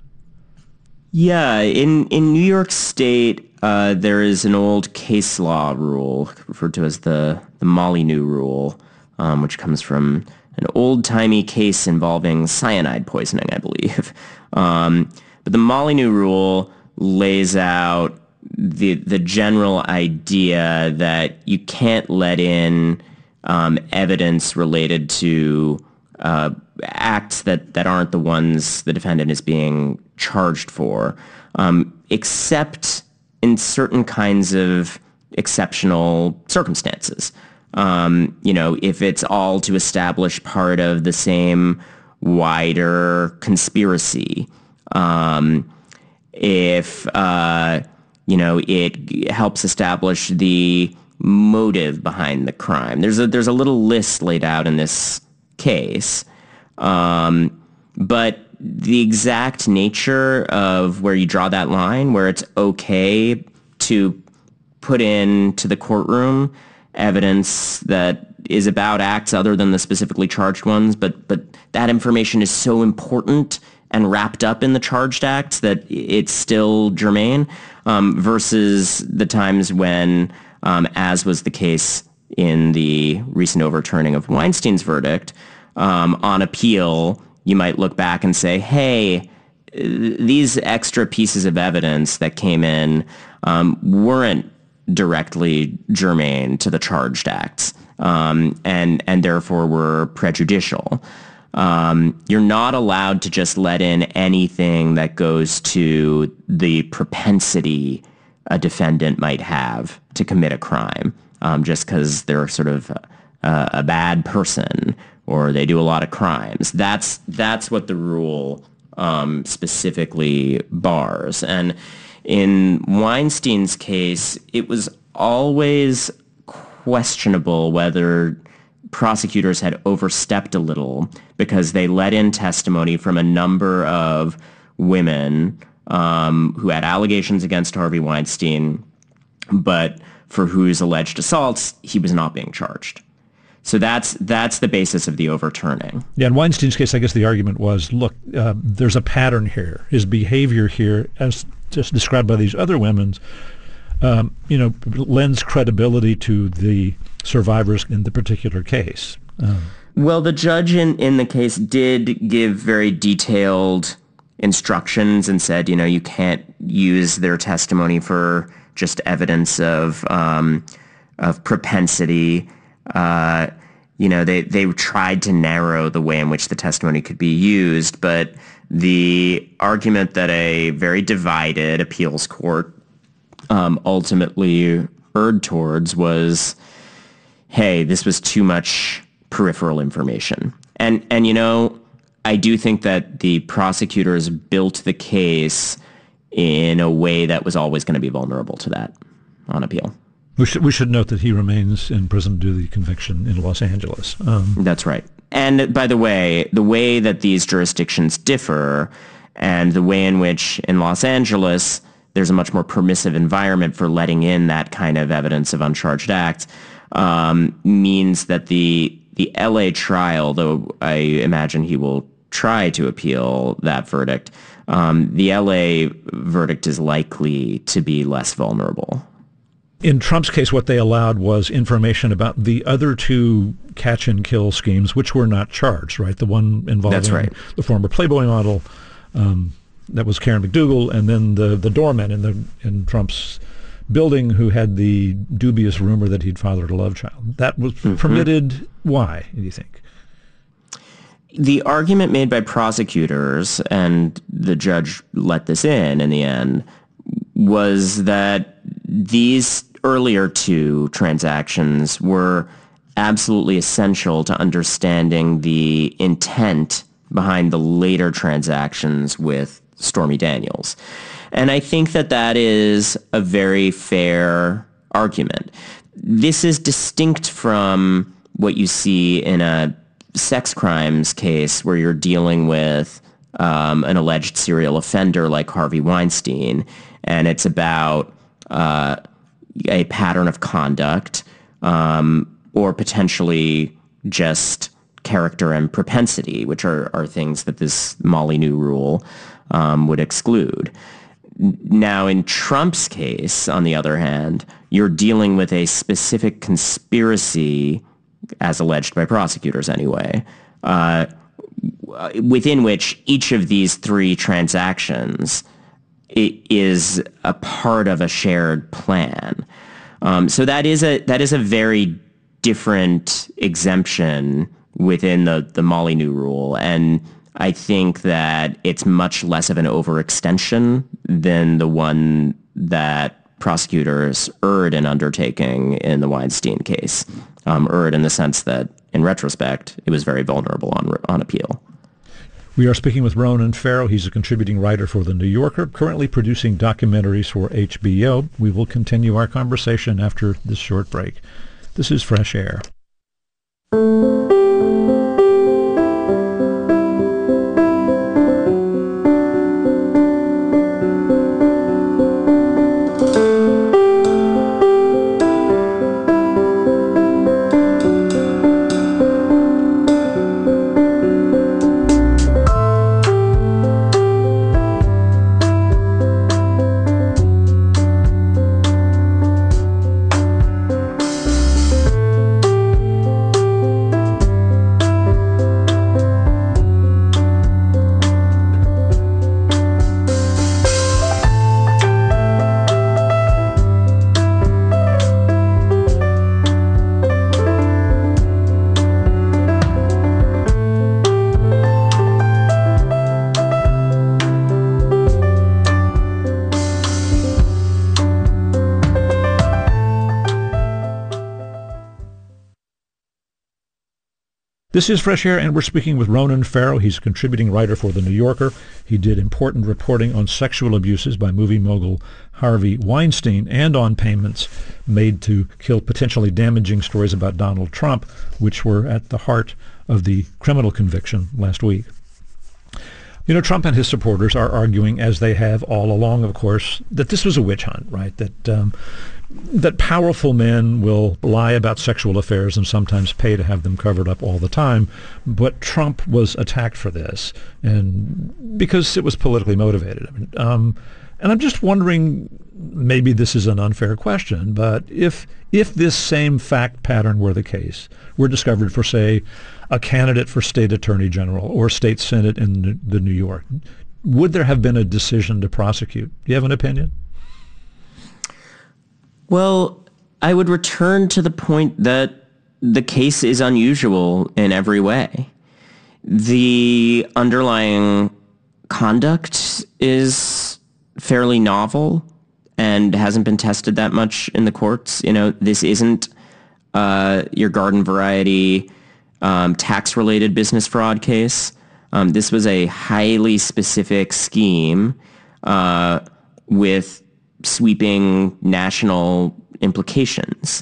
Yeah, in, in New York State, uh, there is an old case law rule referred to as the, the Molyneux rule, um, which comes from an old-timey case involving cyanide poisoning, I believe. Um, but the Molyneux rule lays out the the general idea that you can't let in um, evidence related to uh, acts that, that aren't the ones the defendant is being charged for, um, except in certain kinds of exceptional circumstances. Um, you know, if it's all to establish part of the same wider conspiracy, um, if, uh, you know, it helps establish the motive behind the crime. There's a, there's a little list laid out in this case. Um, but the exact nature of where you draw that line, where it's okay to put into the courtroom evidence that is about acts other than the specifically charged ones, but but that information is so important and wrapped up in the charged acts that it's still germane, um, versus the times when, um, as was the case in the recent overturning of Weinstein's verdict, um, on appeal, you might look back and say, hey, these extra pieces of evidence that came in um, weren't directly germane to the charged acts, um, and and therefore were prejudicial. Um, you're not allowed to just let in anything that goes to the propensity a defendant might have to commit a crime, um, just because they're sort of a, a bad person or they do a lot of crimes. That's that's what the rule um, specifically bars. And in Weinstein's case, it was always questionable whether prosecutors had overstepped a little because they let in testimony from a number of women um, who had allegations against Harvey Weinstein, but for whose alleged assaults he was not being charged. So that's that's the basis of the overturning. Yeah, in Weinstein's case, I guess the argument was, look, uh, there's a pattern here. His behavior here, as just described by these other women's, um, you know, lends credibility to the survivors in the particular case. Um, well, the judge in, in the case did give very detailed instructions and said, you know, you can't use their testimony for just evidence of um, of propensity. Uh, you know, they, they tried to narrow the way in which the testimony could be used, but the argument that a very divided appeals court um, ultimately erred towards was, hey, this was too much peripheral information. And, and you know, I do think that the prosecutors built the case in a way that was always going to be vulnerable to that on appeal. We should we should note that he remains in prison due to the conviction in Los Angeles. Um, That's right. And by the way, the way that these jurisdictions differ and the way in which in Los Angeles there's a much more permissive environment for letting in that kind of evidence of uncharged acts um, means that the the L A trial, though I imagine he will try to appeal that verdict, um, the L A verdict is likely to be less vulnerable. In Trump's case, what they allowed was information about the other two catch-and-kill schemes, which were not charged, right? The one involving That's right. the former Playboy model, um, that was Karen McDougal, and then the, the doorman in the in Trump's building who had the dubious rumor that he'd fathered a love child. That was mm-hmm. permitted. Why, do you think? The argument made by prosecutors, and the judge let this in in the end, was that these earlier two transactions were absolutely essential to understanding the intent behind the later transactions with Stormy Daniels. And I think that that is a very fair argument. This is distinct from what you see in a sex crimes case where you're dealing with um, an alleged serial offender like Harvey Weinstein, and it's about uh, a pattern of conduct um, or potentially just character and propensity, which are, are things that this Molyneux rule um, would exclude. Now, in Trump's case, on the other hand, you're dealing with a specific conspiracy, as alleged by prosecutors anyway, uh, within which each of these three transactions is a part of a shared plan. Um, so that is a that is a very different exemption within the, the Molyneux rule. And I think that it's much less of an overextension than the one that prosecutors erred in undertaking in the Weinstein case. Um, erred in the sense that, in retrospect, it was very vulnerable on on appeal. We are speaking with Ronan Farrow. He's a contributing writer for The New Yorker, currently producing documentaries for H B O. We will continue our conversation after this short break. This is Fresh Air. This is Fresh Air, and we're speaking with Ronan Farrow. He's a contributing writer for The New Yorker. He did important reporting on sexual abuses by movie mogul Harvey Weinstein and on payments made to kill potentially damaging stories about Donald Trump, which were at the heart of the criminal conviction last week. You know, Trump and his supporters are arguing, as they have all along, of course, that this was a witch hunt, right? That um, that powerful men will lie about sexual affairs and sometimes pay to have them covered up all the time. But Trump was attacked for this, and because it was politically motivated. I mean, um, and I'm just wondering, maybe this is an unfair question, but if if this same fact pattern were the case, were discovered for, say, a candidate for state attorney general or state senate in the New York, would there have been a decision to prosecute? Do you have an opinion? Well, I would return to the point that the case is unusual in every way. The underlying conduct is fairly novel and hasn't been tested that much in the courts. You know, this isn't uh, your garden variety um, tax-related business fraud case. Um, this was a highly specific scheme uh, with sweeping national implications.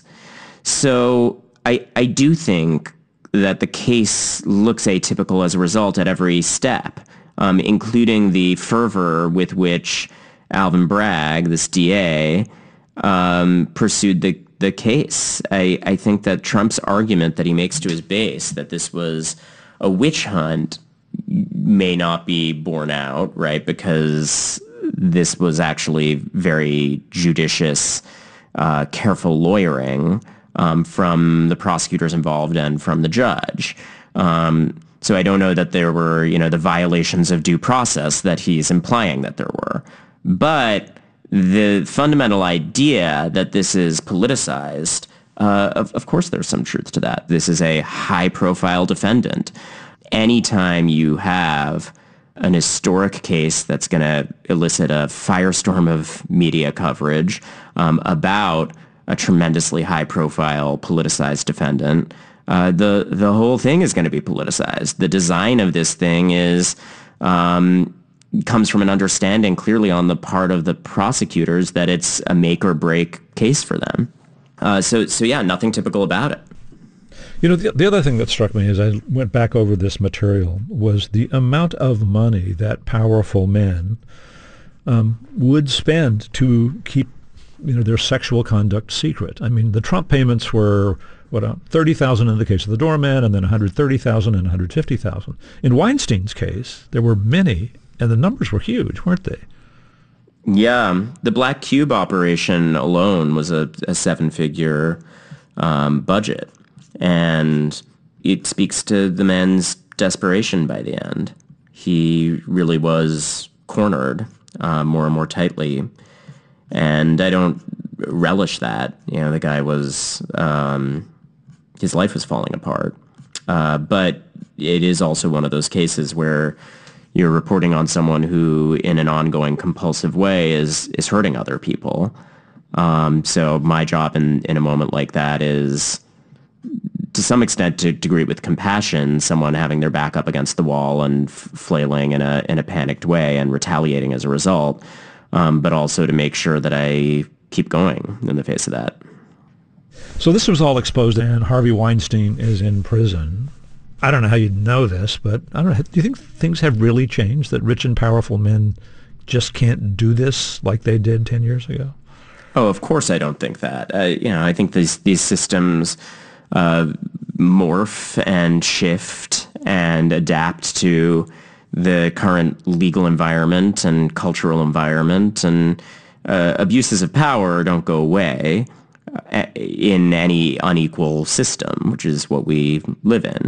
So I, I do think that the case looks atypical as a result at every step, um, including the fervor with which Alvin Bragg, this D A, um, pursued the, the case. I, I think that Trump's argument that he makes to his base that this was a witch hunt may not be borne out, right? Because this was actually very judicious, uh, careful lawyering um, from the prosecutors involved and from the judge. Um, so I don't know that there were, you know, the violations of due process that he's implying that there were. But the fundamental idea that this is politicized, uh, of, of course there's some truth to that. This is a high-profile defendant. Anytime you have an historic case that's going to elicit a firestorm of media coverage um, about a tremendously high-profile politicized defendant, uh, the the whole thing is going to be politicized. The design of this thing is um, comes from an understanding clearly on the part of the prosecutors that it's a make-or-break case for them. Uh, so so yeah, nothing typical about it. You know, the, the other thing that struck me as I went back over this material was the amount of money that powerful men um, would spend to keep, you know, their sexual conduct secret. I mean, the Trump payments were, what, uh, thirty thousand dollars in the case of the doorman, and then one hundred thirty thousand dollars and one hundred fifty thousand dollars. In Weinstein's case, there were many, and the numbers were huge, weren't they? Yeah, the Black Cube operation alone was a, a seven-figure um, budget. And it speaks to the man's desperation by the end. He really was cornered uh, more and more tightly. And I don't relish that. You know, the guy was, um, his life was falling apart. Uh, but it is also one of those cases where you're reporting on someone who, in an ongoing compulsive way, is is hurting other people. Um, so my job in, in a moment like that is, to some extent, to, to greet with compassion someone having their back up against the wall and f- flailing in a in a panicked way and retaliating as a result, um, but also to make sure that I keep going in the face of that. So this was all exposed, and Harvey Weinstein is in prison. I don't know how you'd know this, but I don't know. Do you think things have really changed, that rich and powerful men just can't do this like they did ten years ago? Oh, of course I don't think that. Uh, you know, I think these these systems Uh, morph and shift and adapt to the current legal environment and cultural environment, and uh, abuses of power don't go away uh, in any unequal system, which is what we live in.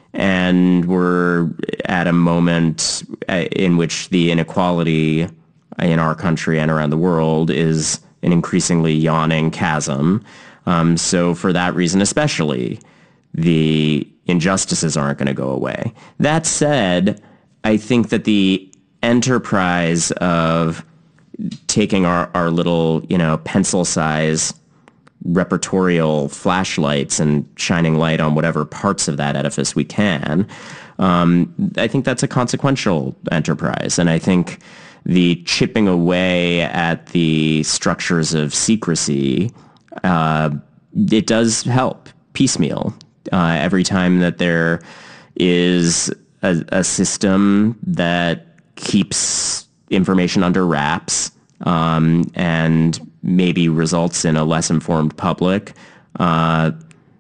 And we're at a moment in which the inequality in our country and around the world is an increasingly yawning chasm. Um, so for that reason especially, the injustices aren't going to go away. That said, I think that the enterprise of taking our, our little, you know, pencil size repertorial flashlights and shining light on whatever parts of that edifice we can. Um, I think that's a consequential enterprise. And I think the chipping away at the structures of secrecy, uh, it does help piecemeal. Uh, every time that there is a, a system that keeps information under wraps, um, and maybe results in a less informed public, uh,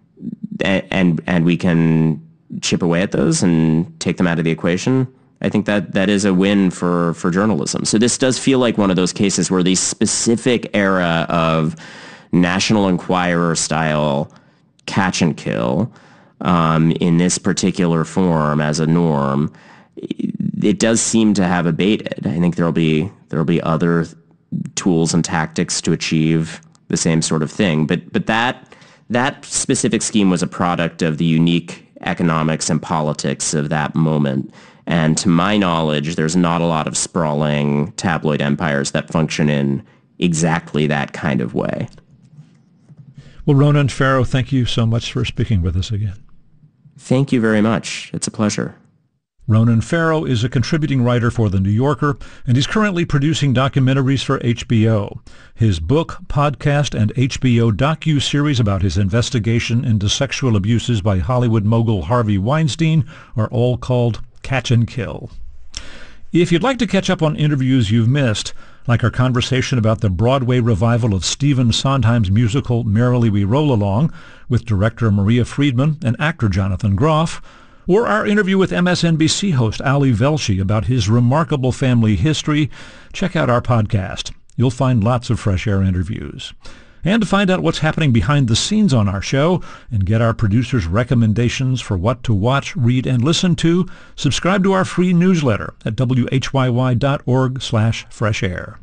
and and we can chip away at those and take them out of the equation, I think that that is a win for, for journalism. So this does feel like one of those cases where the specific era of National Enquirer style catch and kill, um, in this particular form as a norm, it does seem to have abated. I think there'll be there'll be other tools and tactics to achieve the same sort of thing. But but that that specific scheme was a product of the unique economics and politics of that moment. And to my knowledge, there's not a lot of sprawling tabloid empires that function in exactly that kind of way. Well, Ronan Farrow, thank you so much for speaking with us again. Thank you very much. It's a pleasure. Ronan Farrow is a contributing writer for The New Yorker, and he's currently producing documentaries for H B O. His book, podcast, and H B O docu-series about his investigation into sexual abuses by Hollywood mogul Harvey Weinstein are all called Catch and Kill. If you'd like to catch up on interviews you've missed, like our conversation about the Broadway revival of Stephen Sondheim's musical Merrily We Roll Along with director Maria Friedman and actor Jonathan Groff, or our interview with M S N B C host Ali Velshi about his remarkable family history, check out our podcast. You'll find lots of Fresh Air interviews. And to find out what's happening behind the scenes on our show and get our producers' recommendations for what to watch, read, and listen to, subscribe to our free newsletter at W H Y Y dot org slash fresh air.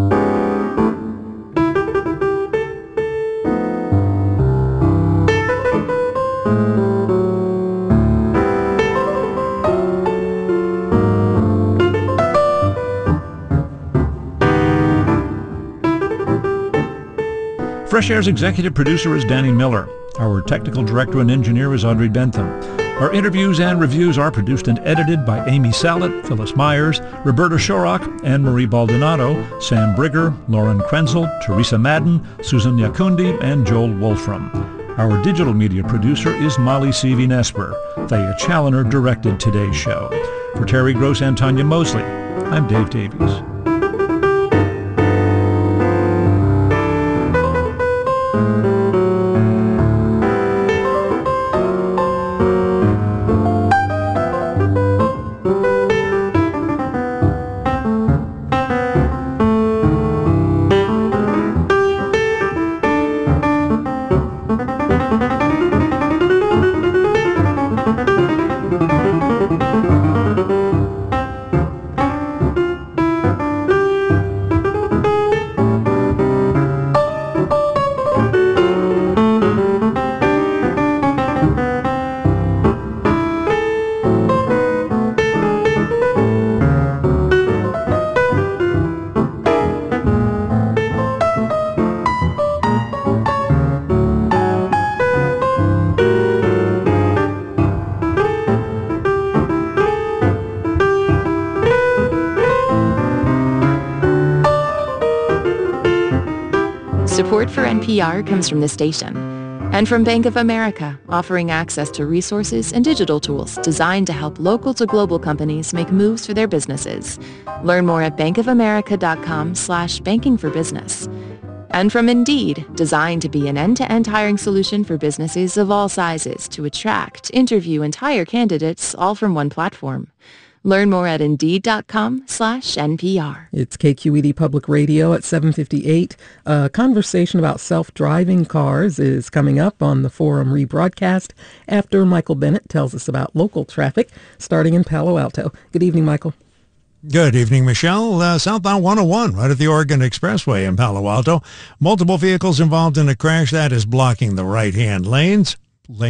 Fresh Air's executive producer is Danny Miller. Our technical director and engineer is Audrey Bentham. Our interviews and reviews are produced and edited by Amy Salet, Phyllis Myers, Roberta Shorrock, Anne-Marie Baldonado, Sam Brigger, Lauren Krenzel, Teresa Madden, Susan Yakundi, and Joel Wolfram. Our digital media producer is Molly Seavy-Nesper. Thea Challoner directed today's show. For Terry Gross and Tanya Mosley, I'm Dave Davies. Support for N P R comes from this station and from Bank of America, offering access to resources and digital tools designed to help local to global companies make moves for their businesses. Learn more at bankofamerica.com slash banking for business. And from Indeed, designed to be an end-to-end hiring solution for businesses of all sizes to attract, interview, and hire candidates all from one platform. Learn more at Indeed.com slash NPR. It's K Q E D Public Radio at seven fifty-eight. A conversation about self-driving cars is coming up on the Forum rebroadcast after Michael Bennett tells us about local traffic starting in Palo Alto. Good evening, Michael. Good evening, Michelle. Uh, southbound one oh one, right at the Oregon Expressway in Palo Alto. Multiple vehicles involved in a crash that is blocking the right-hand lanes.